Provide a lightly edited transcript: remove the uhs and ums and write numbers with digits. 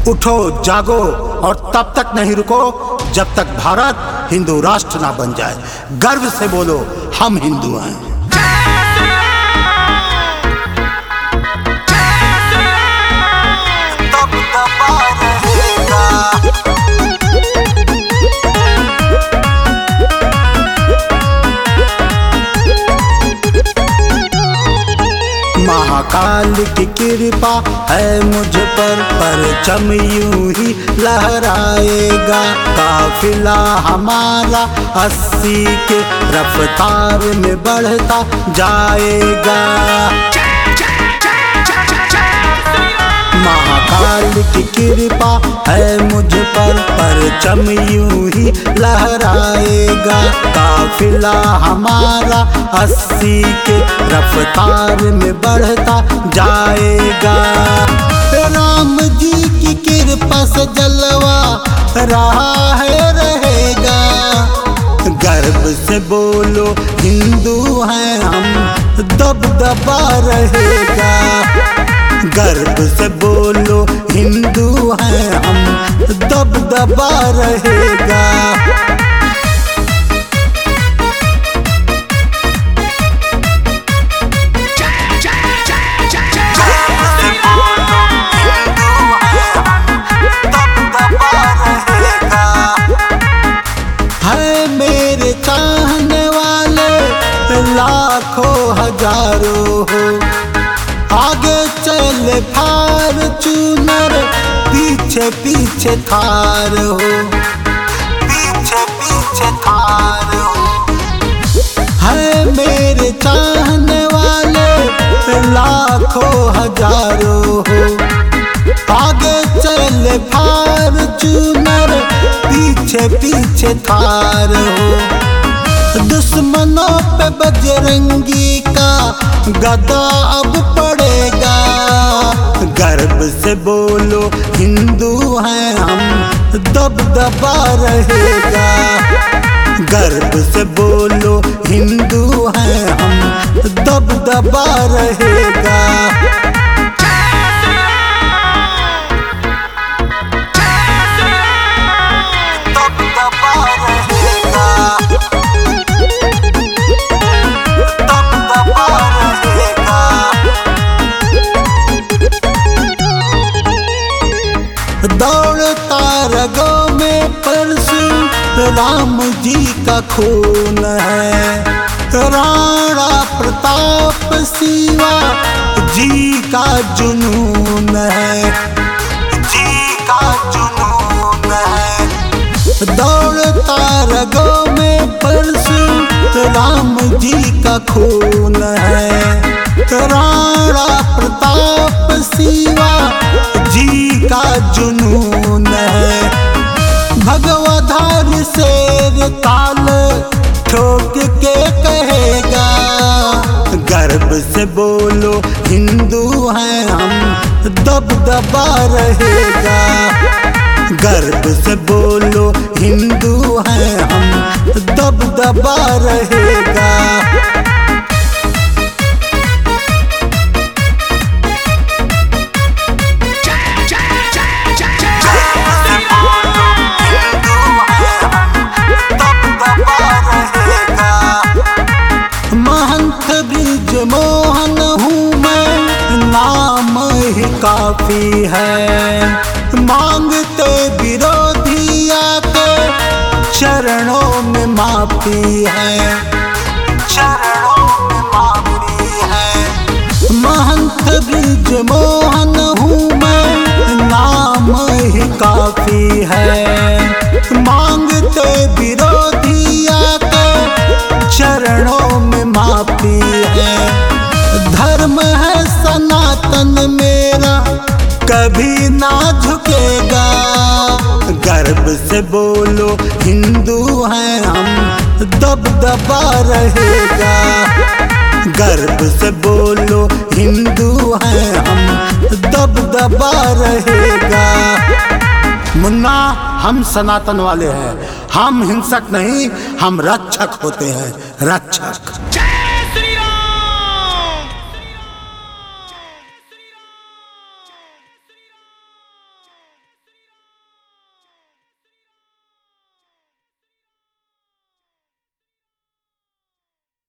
उठो जागो और तब तक नहीं रुको जब तक भारत हिंदू राष्ट्र ना बन जाए। गर्व से बोलो हम हिंदू हैं। महाकाल की कृपा है मुझ पर परचम यूं ही लहराएगा। काफिला हमारा 80 के रफ्तार में बढ़ता जाएगा। महाकाल की कृपा है मुझ पर परचम यूं ही लहराएगा। काफिला हमारा 80 के रफ्तार में बढ़ता जाएगा। राम जी की कृपा से जलवा रहा है रहेगा। गर्व से बोलो हिंदू हैं हम, दबदबा रहेगा। गर्व से बोलो हिंदू हैं हम, दबदबा रहेगा। है मेरे चाहने वाले लाखों हजारों हो। आगे चले फॉर्च्यूनर, पीछे पीछे थार हो। पीछे पीछे थार हो। है मेरे चाहने वाले लाखों हजारों हो। आगे चले फॉर्च्यूनर, पीछे पीछे थार हो। दुश्मनों पे बजरंगी का गदा अब पड़ेगा। गर्व से बोलो हिंदू हैं हम, दबदबा रहेगा। गर्व से बोलो हिंदू हैं हम, दबदबा रहेगा। दौड़ता रगों में परशुराम जी का खून है। राणा प्रताप शिवा जी का जुनून है। जी का जुनून है। दौड़ता रगों में परशुराम जी का खून है। राणा प्रताप शिवा जी का जुनून है। भगवाधार शेर ताल ठोक के कहेगा। गर्व से बोलो हिंदू हैं हम, दबदबा रहेगा। गर्व से बोलो हिंदू हैं हम, दबदबा रहेगा। महंत ब्रिज मोहन हूँ मैं, नाम ही काफी है। मांगते विरोधी आके चरणों में माफी है। चरणों में माफी है। महंत ब्रिज मोहन हूँ मैं, नाम ही काफी है। मांगते विरोधी आके चरणों में माफी है। धर्म है सनातन मेरा, कभी ना झुकेगा। गर्व से बोलो हिंदू हैं हम, दबदबा रहेगा। गर्व से बोलो हिंदू हैं हम, दबदबा रहेगा। मुन्ना हम सनातन वाले हैं, हम हिंसक नहीं, हम रक्षक होते हैं, रक्षक।